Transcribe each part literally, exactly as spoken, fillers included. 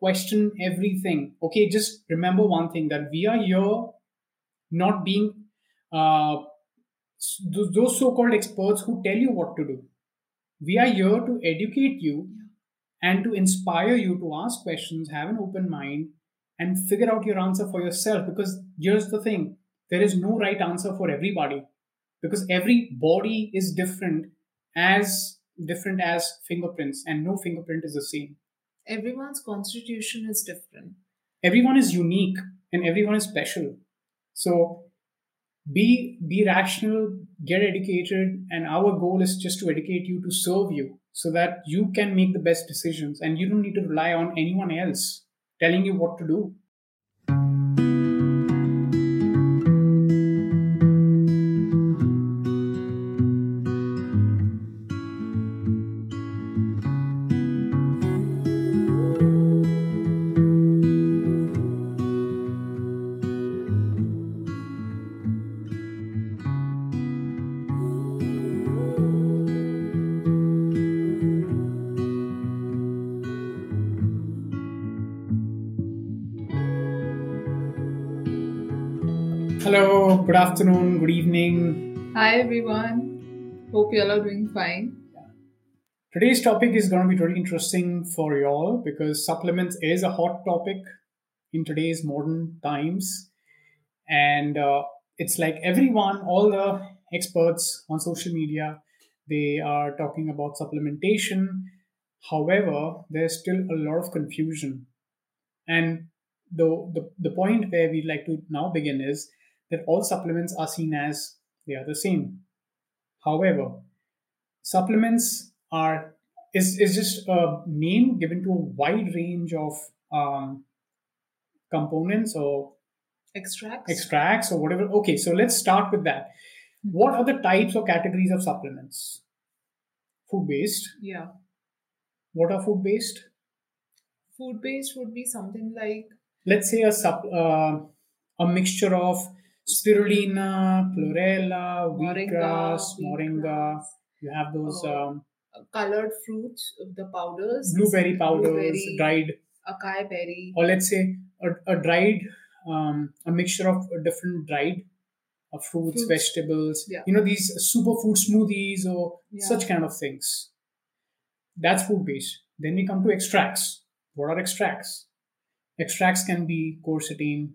question everything. Okay, just remember one thing, that we are here not being uh, s- those those so-called experts who tell you what to do. We are here to educate you and to inspire you to ask questions, have an open mind, and figure out your answer for yourself. Because here's the thing, there is no right answer for everybody, because every body is different, as different as fingerprints, and no fingerprint is the same. Everyone's constitution is different. Everyone is unique and everyone is special. So be be rational, get educated, and our goal is just to educate you, to serve you, so that you can make the best decisions and you don't need to rely on anyone else telling you what to do. Hello, good afternoon, good evening. Hi everyone. Hope you all are doing fine. Today's topic is going to be really interesting for you all, because supplements is a hot topic in today's modern times. And uh, it's like everyone, all the experts on social media, they are talking about supplementation. However, there's still a lot of confusion. And the, the, the point where we'd like to now begin is that all supplements are seen as they are the same. However, supplements are is, is just a name given to a wide range of um, components or Extracts? extracts or whatever. Okay, so let's start with that. What are the types or categories of supplements? Food based. Yeah. What are food based? Food based would be something like Let's say a sup, uh, a mixture of spirulina, chlorella, moringa, wheatgrass, moringa. wheatgrass, You have those uh, um, colored fruits, uh, the powders, blueberry powders, blueberry, dried, acai berry. or let's say a, a dried, um, a mixture of different dried uh, fruits, Fruits. vegetables. Yeah. You know, these superfood smoothies or Yeah. such kind of things. That's food based. Then we come to extracts. What are extracts? Extracts can be quercetin,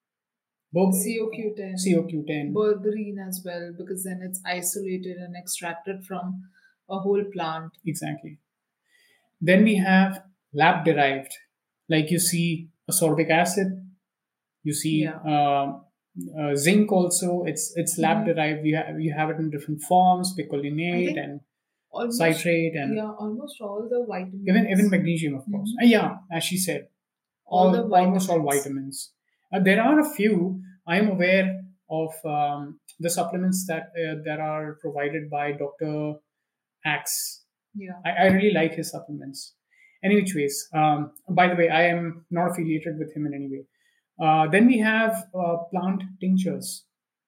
bob- C O Q ten, C O Q ten. berberine as well, because then it's isolated and extracted from a whole plant. Exactly. Then we have lab derived, like you see ascorbic acid, you see Yeah. uh, uh, zinc also. It's it's lab Mhm. derived. You have you have it in different forms, I picolinate think and almost citrate, and yeah, almost all the vitamins. even even magnesium, of course. Mhm. Uh, yeah, as she said, All all, the almost all vitamins. vitamins. Uh, there are a few. I am aware of um, the supplements that uh, that are provided by Doctor Axe. Yeah. I, I really like his supplements. Any which ways. Um, by the way, I am not affiliated with him in any way. Uh, then we have uh, plant tinctures.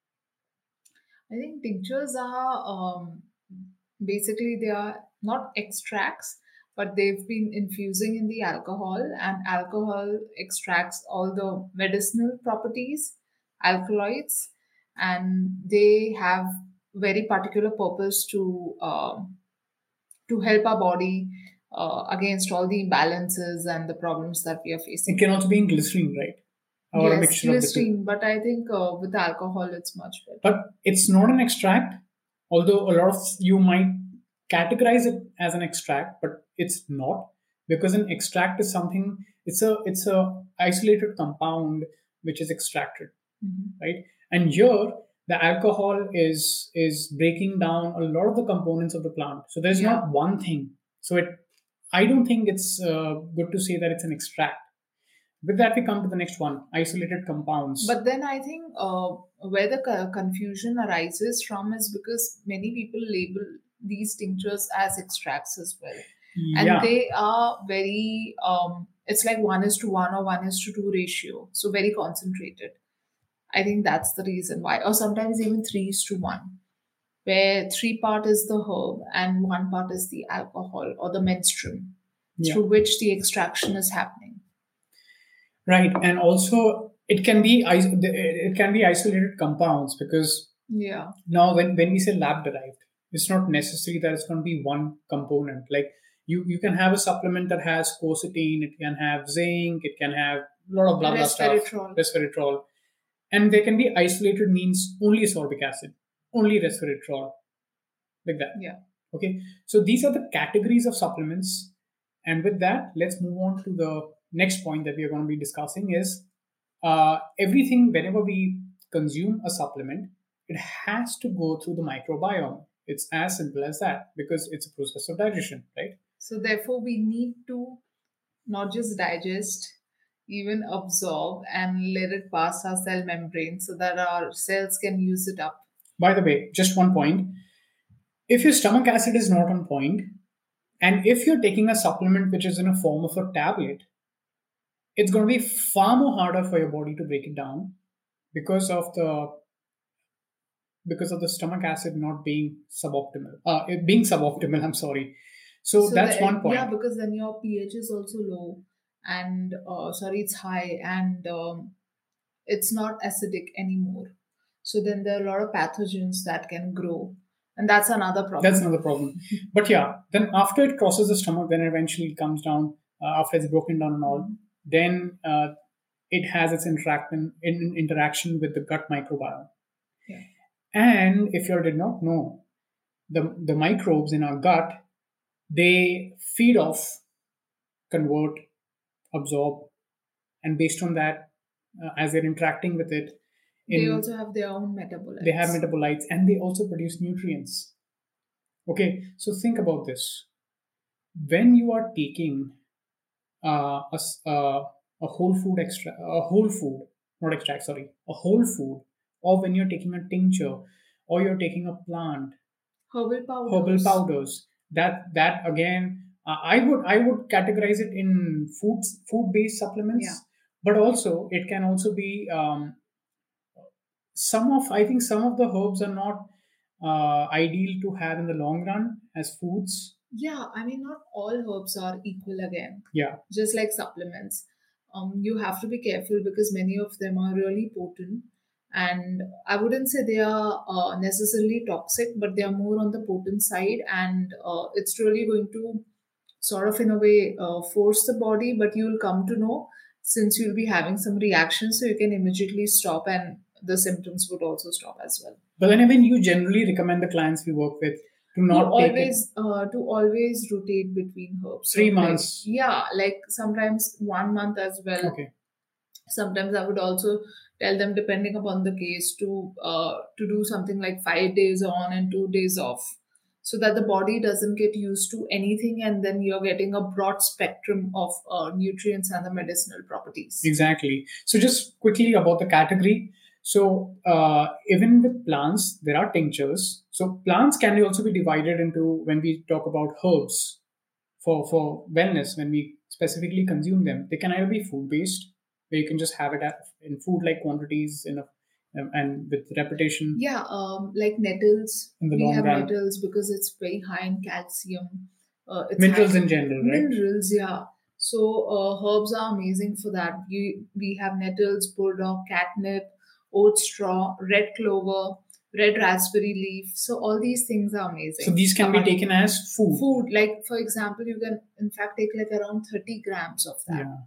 I think tinctures are um, basically they are not extracts, but they've been infusing in the alcohol, and alcohol extracts all the medicinal properties, alkaloids, and they have very particular purpose to um, to help our body uh, against all the imbalances and the problems that we are It facing. can also be in glycerine, right? Or a Yes, mixture of the two. glycerine, but I think uh, with alcohol it's much better. But it's not an extract, although a lot of you might categorize it as an extract, but it's not, because an extract is something. It's a it's a isolated compound which is extracted, Mhm. right? And here the alcohol is is breaking down a lot of the components of the plant. So there's Yeah. not one thing. So it, I don't think it's uh, good to say that it's an extract. With that, we come to the next one: isolated compounds. But then I think uh, where the co- confusion arises from is because many people label these tinctures as extracts as well. And yeah, they are very, um, it's like one is to one or one is to two ratio. So very concentrated. I think that's the reason why. Or sometimes even three is to one, where three part is the herb and one part is the alcohol or the menstruum yeah. through which the extraction is happening. Right, and also it can be is- it can be isolated compounds because Yeah. now when, when we say lab derived, it's not necessary that it's going to be one component. Like you you can have a supplement that has quercetin, it can have zinc, it can have a lot of blah blah stuff, Resveratrol. resveratrol, and they can be isolated means only ascorbic acid, only resveratrol, like that. Yeah. Okay, so these are the categories of supplements, and with that, let's move on to the next point that we are going to be discussing is uh, everything. Whenever we consume a supplement, it has to go through the microbiome. It's as simple as that because it's a process of digestion, right? So therefore, we need to not just digest, even absorb and let it pass our cell membrane so that our cells can use it up. By the way, just one point: if your stomach acid is not on point, and if you're taking a supplement which is in a form of a tablet, it's going to be far more harder for your body to break it down because of the because of the stomach acid not being suboptimal uh it being suboptimal, I'm sorry. So So that's the one yeah, point. because then your pH is also low, and uh, sorry, it's high, and um, it's not acidic anymore. So then there are a lot of pathogens that can grow, and that's another That's problem. another problem. But yeah, then after it crosses the stomach, then eventually it comes down, uh, after it's broken down and all, Mhm. then uh, it has its interaction in interaction with the gut microbiome. Yeah. And if you did not know, the the microbes in our gut, they feed off, convert, absorb, and based on that, uh, as they're interacting with it, They in also have their own they have metabolites. metabolites and they also produce nutrients. Okay, so think about this: when you are taking uh, a, s- uh, a whole food extra a whole food not extract, sorry, a whole food, or when you're taking a tincture, or you're taking a plant, Herbal herbal powders. powders, that that again, uh, i would i would categorize it in foods food based supplements. Yeah. But also it can also be, um, some of I think some of the herbs are not uh, ideal to have in the long run as foods. Yeah, I mean, not all herbs are equal again, Yeah, just like supplements. Um, you have to be careful because many of them are really potent. And I wouldn't say they are uh, necessarily toxic, but they are more on the potent side. And uh, it's really going to sort of, in a way, uh, force the body, but you'll come to know since you'll be having some reaction, so you can immediately stop, and the symptoms would also stop as well. but then even you generally recommend the clients we work with to to not take it always uh, to always rotate between herbs, so three like months yeah, like sometimes one month as well. Okay. Sometimes I would also tell them, depending upon the case, to uh, to do something like five days on and two days off, so that the body doesn't get used to anything, and then you're getting a broad spectrum of uh, nutrients and the medicinal properties. Exactly. So just quickly about the category. So uh, even with plants, there are tinctures. So plants can also be divided into, when we talk about herbs for for wellness, when we specifically consume them, they can either be food based, where you can just have it at, in food like quantities in a, um, and with repetition Yeah, um, like nettles. in the We long have run. nettles because it's very high in calcium. Uh, it's high Minerals in in general, right? minerals, yeah. So uh, herbs are amazing for that. We we have nettles, bulldog, catnip, oat straw, red clover, red raspberry leaf. So all these things are So amazing. these can be Tamari. taken as food. Food, like for example, you can in fact take like around thirty grams of that. Yeah.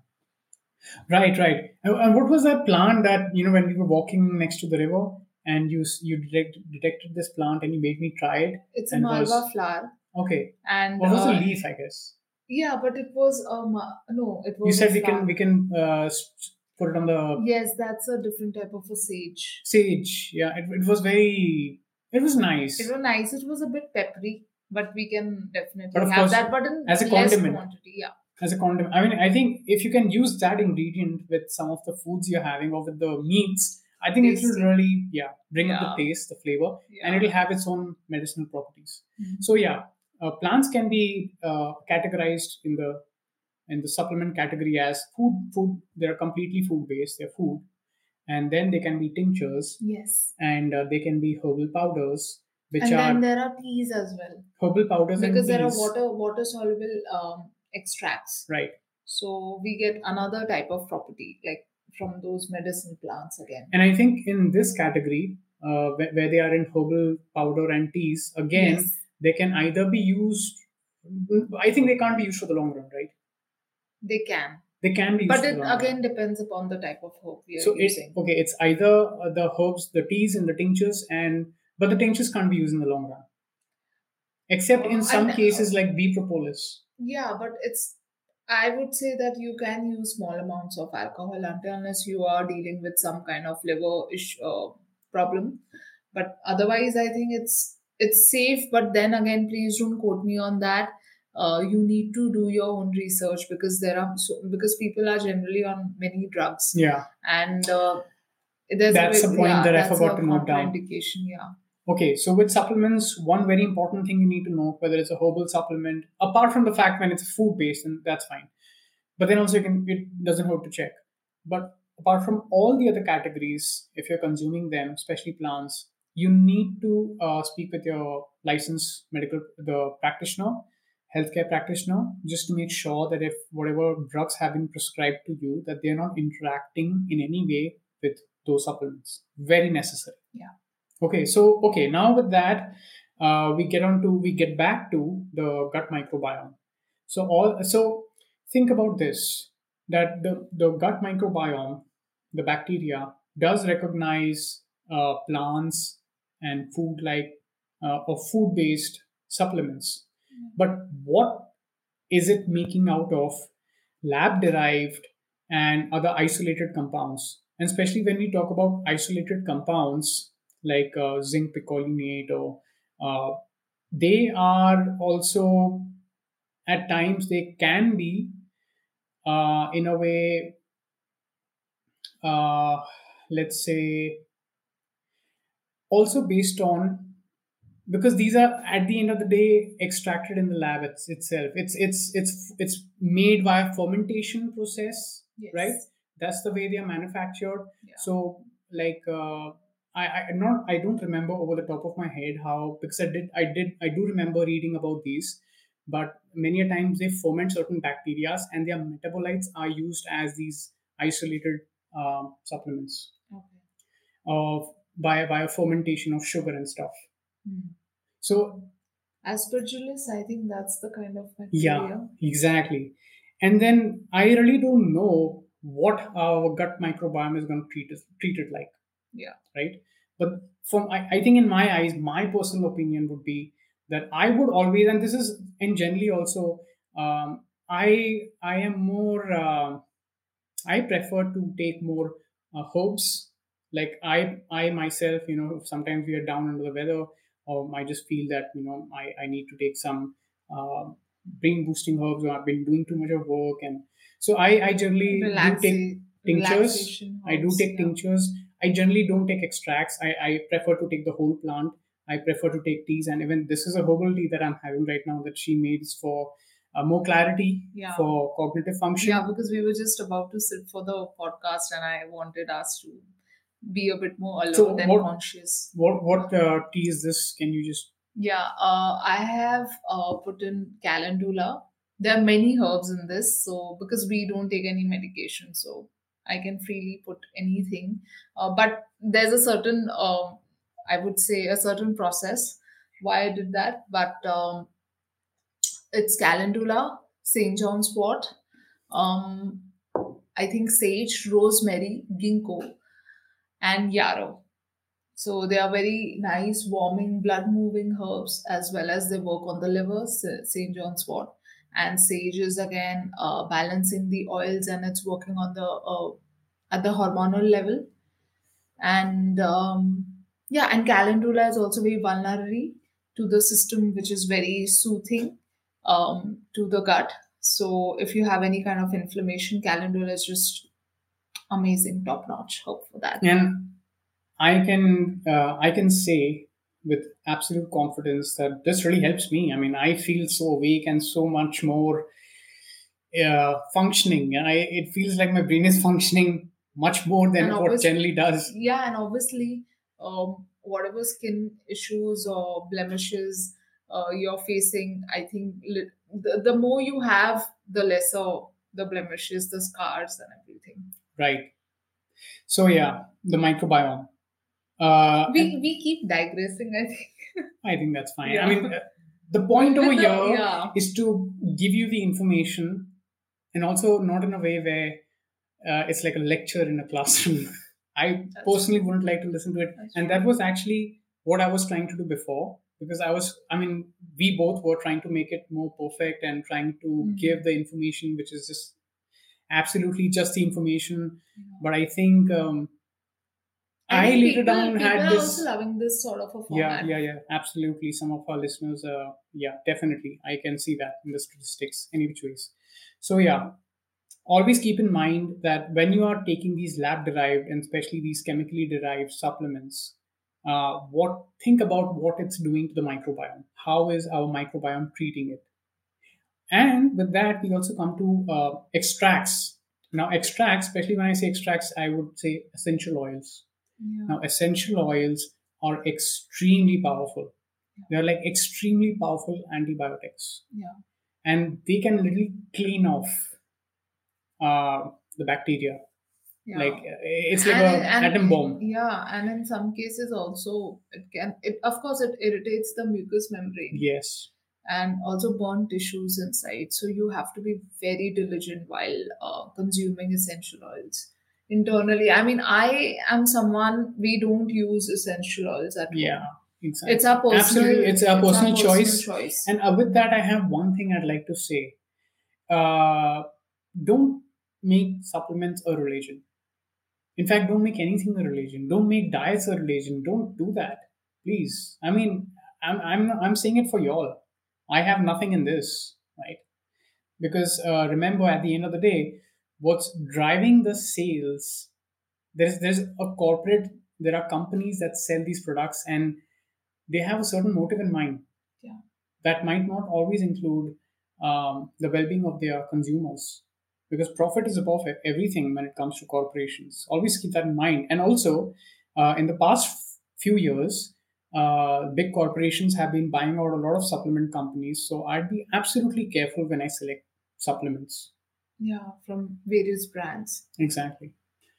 Right, right. And and what was that plant that, you know, when we were walking next to the river, and you s- you detect, detected this plant and you made me try it, It's a and it malva was flower, okay. and What was the uh, leaf? I guess yeah, but it was um no, it you was a said we can we flower. can uh, s- put it on the Yes, that's a different type of a sage. sage. Yeah, it, it was very it was It nice, was nice. It was a bit peppery, but we can but definitely of have course that, but in as a less condiment. quantity. Yeah, As a condiment, I mean, I think if you can use that ingredient with some of the foods you're having or with the meats, I think it will tasty. really, yeah, bring up the Yeah, taste, the flavor, and yeah. it'll have its own medicinal properties. Mhm. So yeah, uh, plants can be uh, categorized in the in the supplement category as food. Food, they're completely food based. They're food, and then they can be tinctures, Yes. and uh, they can be herbal powders, which And then are there are teas as well herbal powders and because there are teas. water water soluble um, extracts. Right. So we get another type of property, like from those medicinal plants again. And I think in this category, uh, where, where they are in herbal powder and teas, again, Yes, they can either be used. I think they can't be used for the long run, right? they can. They can be used But for the it long run. again depends upon the type of herb we are So it using. okay, it's either uh, the herbs, the teas, and the tinctures, and but the tinctures can't be used in the long run, except in Uh, and some uh, cases like bee propolis. yeah, but it's, I would say that you can use small amounts of alcohol until unless you are dealing with some kind of liver ish, uh, problem. But otherwise, I think it's it's safe. But then again, please don't quote me on that. Uh, you need to do your own research because there are so, because people are generally on many drugs, Yeah, and uh, there's a that's a bit, point yeah, that I that's forgot a to note down. contraindication. Yeah. Okay, so with supplements, one very important thing you need to know whether it's a herbal supplement, apart from the fact when it's food based, and that's fine. But then also you can it doesn't hurt to check. But apart from all the other categories, if you're consuming them, especially plants, you need to uh, speak with your licensed medical the practitioner, healthcare practitioner, just to make sure that if whatever drugs have been prescribed to you, that they're not interacting in any way with those supplements. Very necessary. Yeah. Okay, so okay, now with that, uh, we get on to we get back to the gut microbiome. So all so think about this that the the gut microbiome, the bacteria does recognize uh, plants and food like uh, or food based supplements, but what is it making out of lab derived and other isolated compounds? And especially when we talk about isolated compounds like uh, zinc picolinate, or uh, they are also at times they can be uh, in a way, uh, let's say, also based on, because these are at the end of the day extracted in the lab it's, itself. It's it's it's it's made via fermentation process, right? Yes. That's the way they are manufactured. Yeah. So like uh, I, I not I don't remember over the top of my head how, because i did i did I do remember reading about these, but many a times they ferment certain bacteria and their metabolites are used as these isolated um, supplements Okay. of by by a fermentation of sugar and stuff. Hmm. So Aspergillus, I think that's the kind of yeah, bacteria. exactly. And then I really don't know what our gut microbiome is going to treat it, treat it like, Yeah. right? But from I, I think in my eyes, my personal opinion would be that I would always, and this is in generally also, um, I I am more. Uh, I prefer to take more uh, herbs. Like I, I myself, you know, sometimes we are down under the weather, or I just feel that you know I, I need to take some uh, brain boosting herbs, or I've been doing too much of work, and so I, I generally do take Relaxa- tinctures. relaxation I do herbs. take Yeah. tinctures. I generally don't take extracts. I, I prefer to take the whole plant. I prefer to take teas, and even this is a herbal tea that I'm having right now that she made for uh, more clarity Yeah. for cognitive Yeah, function. because we were just about to sit for the podcast and I wanted us to be a bit more So alert and what conscious. what what uh, tea is this? Can you just Yeah, uh, I have uh, put in calendula. There are many herbs in this, so because we don't take any medication, so I can freely put anything. Uh, but there's a certain, um, I would say, a certain process why I did that. But um, it's calendula, Saint John's wort, um, I think sage, rosemary, ginkgo, and yarrow. So they are very nice, warming, blood-moving herbs, as well as they work on the liver, Saint John's wort. And sage is again uh, balancing the oils, and it's working on the uh, at the hormonal level. And um, yeah, and calendula is also very vulnerary to the system, which is very soothing um, to the gut. So if you have any kind of inflammation, calendula is just amazing, top notch. Hope for that. and I can uh, I can say with absolute confidence that this really helps me. I mean, I feel so awake and so much more uh, functioning, and I it feels like my brain is functioning much more And than what obviously, generally does. yeah, and obviously, um, whatever skin issues or blemishes uh, you're facing, I think li- the, the more you have, the lesser the blemishes, the scars, and everything. Right. So yeah, the microbiome. Uh, We and we keep digressing, I think. I think that's fine. I Yeah. mean, uh, the With, point over with the here yeah. is to give you the information, and also not in a way where uh, it's like a lecture in a classroom. I That's personally true. wouldn't like to listen to it, That's and true. that was actually what I was trying to do before. Because I was, I mean, we both were trying to make it more perfect and trying to Mm. give the information which is just absolutely just the information. Yeah. But I think um, I I think later people down people had are also this. loving this sort of a Yeah, format. yeah, yeah, absolutely. Some of our listeners, uh, yeah, definitely. I can see that in the statistics, any which ways. So, yeah, always keep in mind that when you are taking these lab derived and especially these chemically derived supplements, uh, what think about what it's doing to the microbiome. How is our microbiome treating it? And with that, we also come to uh, extracts. Now, extracts, especially when I say extracts, I would say essential oils. Yeah. Now, essential oils are extremely powerful. They are like extremely powerful antibiotics, Yeah. and they can literally clean off uh, the bacteria. Like Yeah. uh, it's like And in, a and atom bomb. yeah, and in some cases also it can it of course it irritates the mucous membrane Yes. and also burn tissues inside. So you have to be very diligent while uh, consuming essential oils internally. I mean, I am someone, we don't use essential oils at Yeah. home. Exactly. It's our Absolutely, personal it's a it's our personal personal choice. choice. And uh, with that, I have one thing I'd like to say. Uh, don't make supplements a religion. In fact, don't make anything a religion. Don't make diets a religion. Don't do that, please. I mean, I'm I'm I'm saying it for y'all. I have nothing in this, right? Because uh, remember, at the end of the day, what's driving the sales? There's there's a corporate. There are companies that sell these products, and they have a certain motive in mind Yeah. that might not always include um, the well-being of their consumers, because profit is above e- everything when it comes to corporations. Always keep that in mind. And also, uh, in the past f- few years, uh, big corporations have been buying out a lot of supplement companies, so I'd be absolutely careful when I select supplements. Yeah, from various brands. Exactly.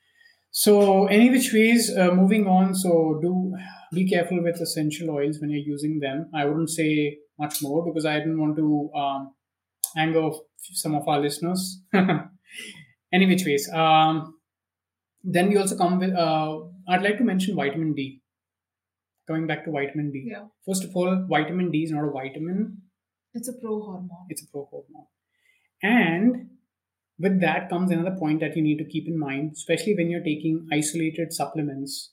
So, any which ways, uh, moving on. So, do be careful with essential oils when you're using them. I wouldn't say much more because I didn't want to um, anger some of our listeners. Any which ways. Um, then we also come with. Uh, I'd like to mention vitamin D. Coming back to vitamin D. Yeah. First of all, vitamin D is not a vitamin; It's a pro hormone. it's a prohormone. And with that comes another point that you need to keep in mind, especially when you're taking isolated supplements.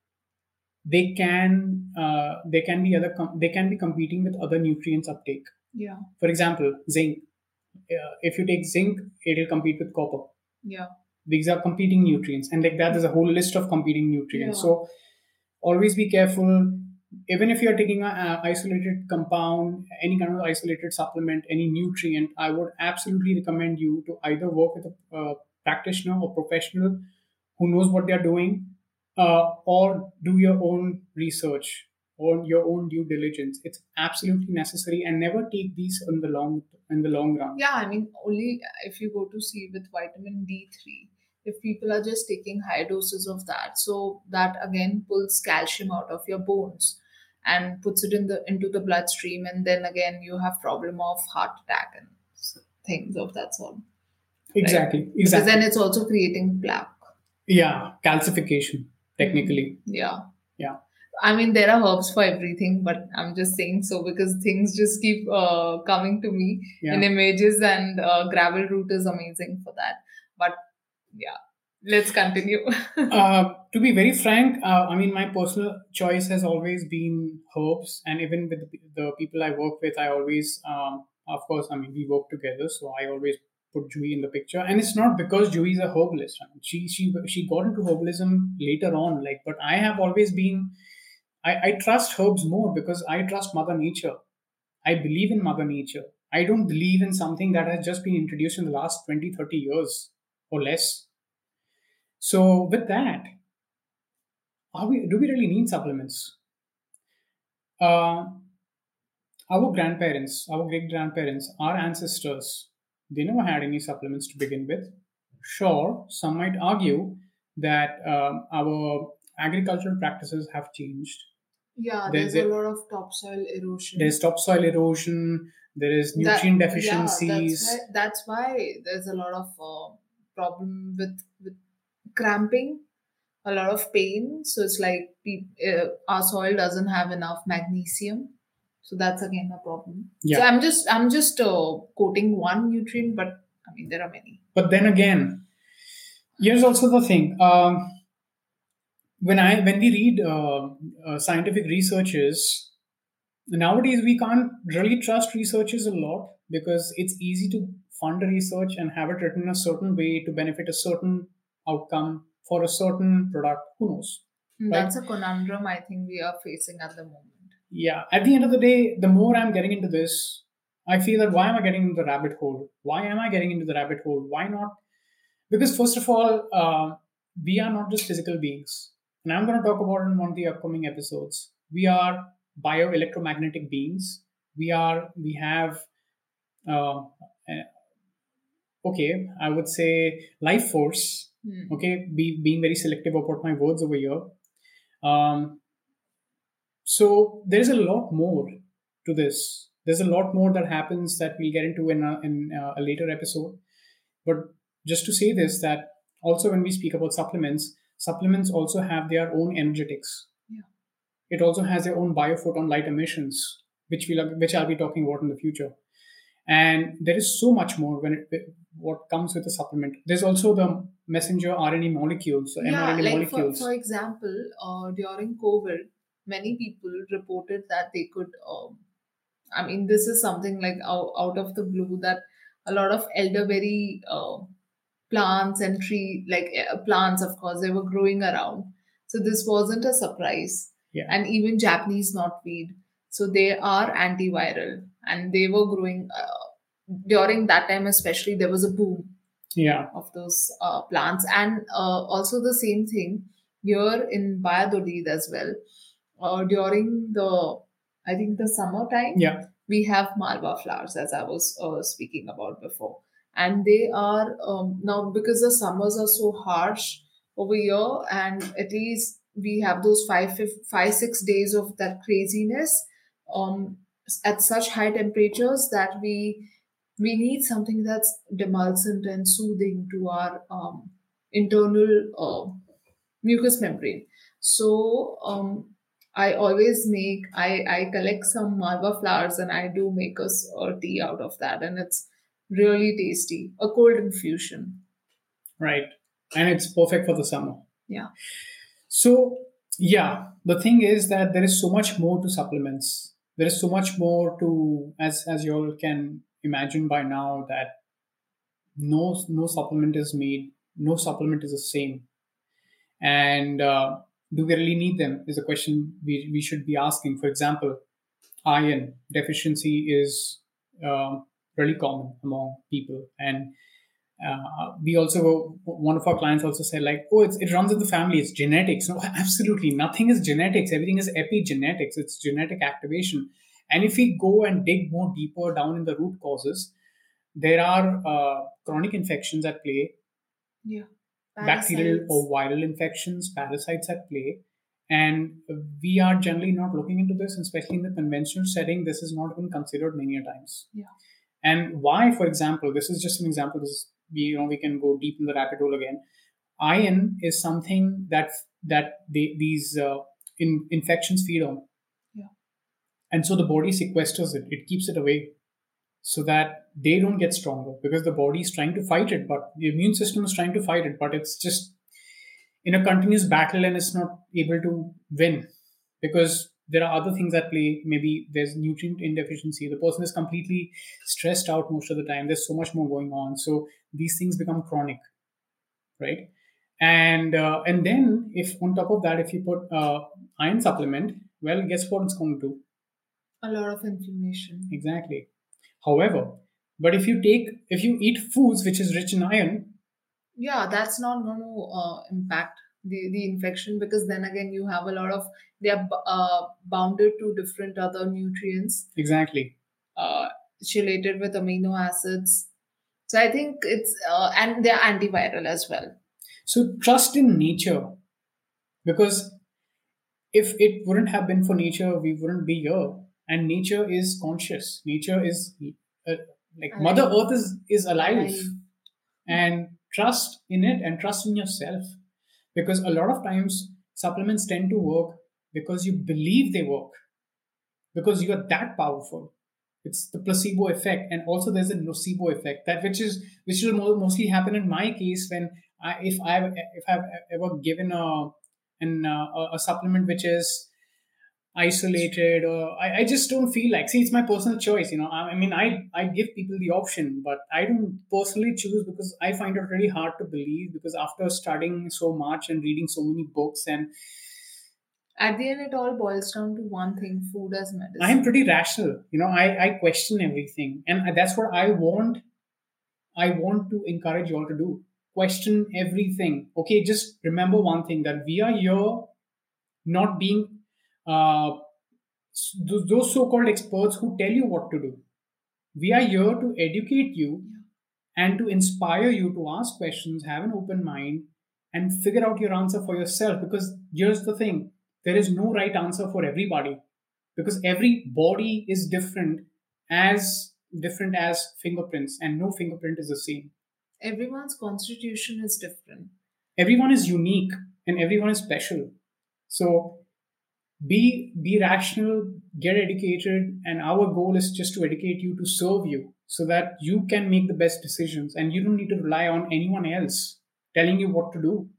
They can uh, they can be other com- they can be competing with other nutrients uptake. Yeah. For example, zinc. Uh, if you take zinc, it will compete with copper. Yeah. These are competing nutrients, and like that, there's a whole list of competing nutrients. Yeah. So always be careful. Even if you're taking an isolated compound, any kind of isolated supplement, any nutrient, I would absolutely recommend you to either work with a uh, practitioner or professional who knows what they're doing, uh, or do your own research or your own due diligence. It's absolutely necessary, and never take these in the long in the long run. Yeah, I mean, only if you go to see with vitamin D three, if people are just taking high doses of that, so that again pulls calcium out of your bones and puts it in the into the bloodstream, and then again you have problem of heart attack and s- things of that sort, right? Exactly, Because exactly. then it's also creating plaque. Yeah, calcification, technically. Yeah. Yeah. I mean, there are herbs for everything, but I'm just saying so because things just keep uh, coming to me in Yeah. images, and uh, gravel root is amazing for that. But yeah, let's continue. Uh, to be very frank, uh, I mean, my personal choice has always been herbs, and even with the the people I work with, I always, um, of course, I mean, we work together, so I always put Jui in the picture, and it's not because Jui is a herbalist. I mean, she she she got into herbalism later on, like, but I have always been, I, I trust herbs more because I trust Mother Nature. I believe in Mother Nature. I don't believe in something that has just been introduced in the last twenty, thirty years or less. So with that, are we, do we really need supplements? Uh, our grandparents, our great grandparents, our ancestors, They never had any supplements to begin with. Sure, some might argue that um, our agricultural practices have changed. Yeah, There, there's a there, lot of topsoil erosion. there's topsoil erosion, there is That nutrient yeah, that's why deficiencies. that's why there's a lot of uh, problem with with cramping, a lot of pain. So it's like pe- uh, our soil doesn't have enough magnesium. So that's again a problem. So Yeah. I'm just I'm just uh, quoting one nutrient, but I mean there are many. But then again, here's also the thing. Um, when I when we read uh, uh, scientific researches nowadays, we can't really trust researchers a lot because it's easy to fund a research and have it written a certain way to benefit a certain outcome for a certain product. Who knows, And right? that's a conundrum I think we are facing at the moment. Yeah. At the end of the day, the more I'm getting into this, I feel that why am I getting into the rabbit hole? Why am I getting into the rabbit hole? Why not? Because first of all, uh, we are not just physical beings, and I'm going to talk about it in one of the upcoming episodes. We are bioelectromagnetic beings. We are. We have. Uh, eh, okay, I would say life force. Hmm. Okay, be, being very selective about my words over here. Um, so there's a lot more to this. There's a lot more that happens that we'll get into in a, in uh, a later episode. But just to say this, that also when we speak about supplements, supplements also have their own energetics. Yeah. It also has their own biophoton light emissions, which we'll which I'll be talking about in the future. And there is so much more when it what comes with a supplement. There's also the messenger R N A molecules, so Yeah, mRNA like for, for molecules. example, uh, during COVID, many people reported that they could. Um, I mean, this is something like out, out of the blue that a lot of elderberry uh, plants and tree, like uh, plants, of course, they were growing around. So this wasn't a surprise. Yeah, And even Japanese knotweed. So they are antiviral and they were growing uh, during that time, especially, there was a boom yeah, of those uh, plants. And uh, also the same thing here in Valladolid as well. Uh, during the, I think the summertime, yeah, we have malva flowers, as I was uh, speaking about before. And they are um, now because the summers are so harsh over here, and at least we have those five, fif- five, six days of that craziness um, at such high temperatures that we we need something that's demulcent and soothing to our um, internal uh, mucous membrane. So um, I always make I I collect some malva flowers and I do make us a tea out of that, and it's really tasty. A cold infusion. right. And it's perfect for the summer. Yeah. So, yeah, the thing is that there is so much more to supplements. There is so much more to, as as you all can imagine by now, that no no supplement is made, no supplement is the same. And uh, do we really need them? Is a question we we should be asking. For example, iron deficiency is um, really common among people, and uh, we also one of our clients also said like, oh, it's, it runs in the family, it's genetics. No, absolutely nothing is genetics, everything is epigenetics, it's genetic activation. And if we go and dig more deeper down in the root causes, there are uh, chronic infections at play, Yeah. bacterial or Parasites. viral infections, parasites at play. And we are generally not looking into this, especially in the conventional setting. This is not even considered many a times. Yeah. And why, for example, this is just an example. This is, we, you know, we can go deep in the rabbit hole again. Iron is something that that they, these uh, in, infections feed on, Yeah. and so the body sequesters it. It keeps it away so that they don't get stronger because the body is trying to fight it, but the immune system is trying to fight it, but it's just in a continuous battle and it's not able to win because there are other things at play. Maybe there's nutrient indeficiency, the person is completely stressed out most of the time, there's so much more going on, so these things become chronic, right? And uh, and then if on top of that, if you put uh, iron supplement, well, guess what it's going to do? A lot of inflammation. Exactly. However, but if you take if you eat foods which is rich in iron. Yeah, that's not going to uh, impact the, the infection, because then again you have a lot of, they are b- uh, bounded to different other nutrients Exactly. uh, chelated with amino acids. So I think it's uh, and they're antiviral as well. So trust in nature, because if it wouldn't have been for nature, we wouldn't be here. And nature is conscious. Nature is uh, like Mother Alive. Earth is is alive, Alive. and trust in it and trust in yourself, because a lot of times supplements tend to work because you believe they work, because you are that powerful. It's the placebo effect, and also there's a nocebo effect, that which is which will mo- mostly happen in my case when I if I've if I've ever given a an uh, a a supplement which is isolated, or I, I just don't feel like, see, it's my personal choice, you know. I, I mean, i i give people the option, but I don't personally choose, because I find it really hard to believe, because after studying so much and reading so many books, and At the end, it all boils down to one thing: food as I am medicine. pretty rational, you know. I I question everything, and that's what I want. I want to encourage you all to do. Question everything. Okay, just remember one thing, that we are here not being uh, s- those so-called experts who tell you what to do. We are here to educate you and to inspire you to ask questions, have an open mind, and figure out your answer for yourself. Because here's the thing, there is no right answer for everybody, because every body is different, as different as fingerprints, and no fingerprint is the same. Everyone's constitution is different. Everyone is unique and everyone is special. So be be rational, get educated, and our goal is just to educate you, to serve you, so that you can make the best decisions and you don't need to rely on anyone else telling you what to do.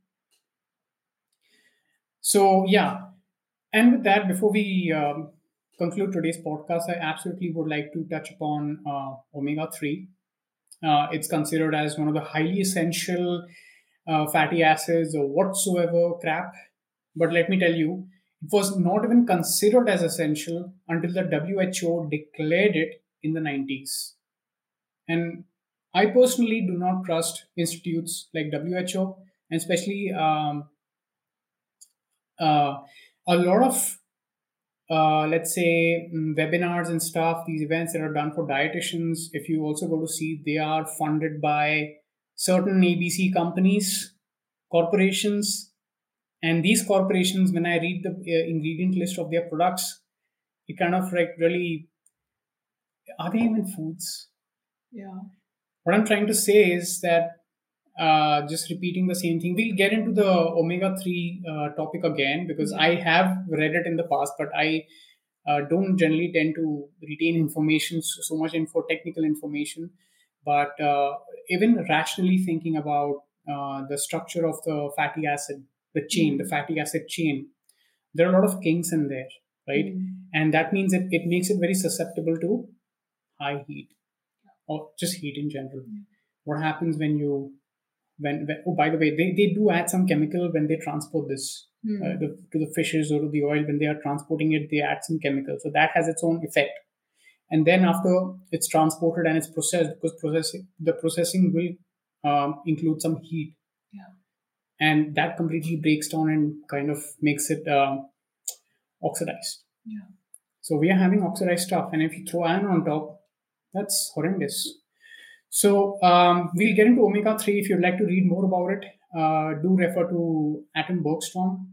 So yeah, and with that, before we um, conclude today's podcast, I absolutely would like to touch upon uh, omega three. Uh, it's considered as one of the highly essential uh, fatty acids or whatsoever crap. But let me tell you, it was not even considered as essential until the W H O declared it in the nineties. And I personally do not trust institutes like W H O, and especially um, uh, a lot of uh, let's say mm, webinars and stuff, these events that are done for dietitians, if you also go to see, they are funded by certain A B C companies, corporations. And these corporations, when I read the uh, ingredient list of their products, it kind of like really, are they even foods? Yeah. What I'm trying to say is that uh, just repeating the same thing. We'll get into the omega three uh, topic again, because Yeah. I have read it in the past, but I uh, don't generally tend to retain information so, so much info, technical information. But uh, even rationally thinking about uh, the structure of the fatty acid, the chain, the Mm. fatty acid chain, there are a lot of kinks in there, right? Mm. And that means it, it makes it very susceptible to high heat, or just heat in general. What happens when you when, when oh, by the way, they, they do add some chemical when they transport this uh, Mm. the, to the fishes or to the oil. When they are transporting it, they add some chemical, so that has its own effect. And then after it's transported and it's processed, because processing the processing will um, include some heat, Yeah. and that completely breaks down and kind of makes it um oxidized. Yeah. So we are having oxidized stuff, and if you throw iron on top, that's horrendous. So um, we'll get into omega three. If you'd like to read more about it, uh, do refer to Atom Bergstrom.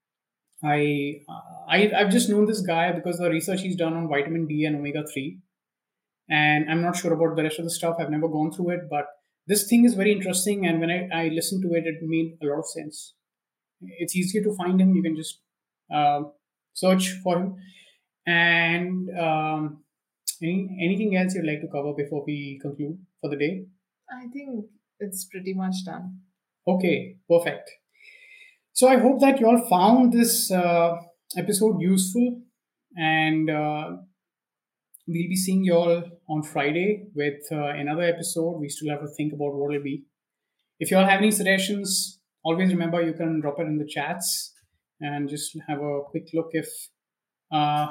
I, I I've just known this guy because the research he's done on vitamin D and omega three, and I'm not sure about the rest of the stuff. I've never gone through it, but this thing is very interesting. And when I, I listened to it, it made a lot of sense. It's easier to find him. You can just uh, search for him. And um, any, anything else you'd like to cover before we conclude for the day? I think it's pretty much done. Okay, perfect. So I hope that you all found this uh, episode useful, and uh, we'll be seeing you all on Friday with uh, another episode. We still have to think about what it'll be. If you all have any suggestions, always remember you can drop it in the chats and just have a quick look if. Uh,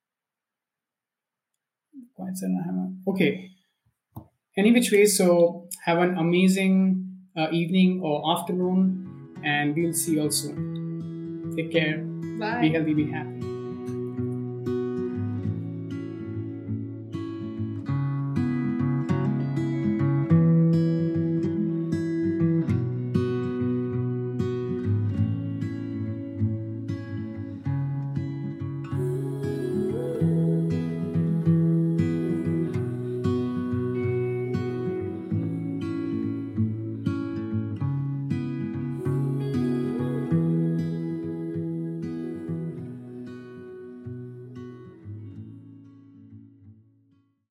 okay. Any which way, so have an amazing uh, evening or afternoon, and we'll see you all soon. Take care. Be Bye. healthy, be happy.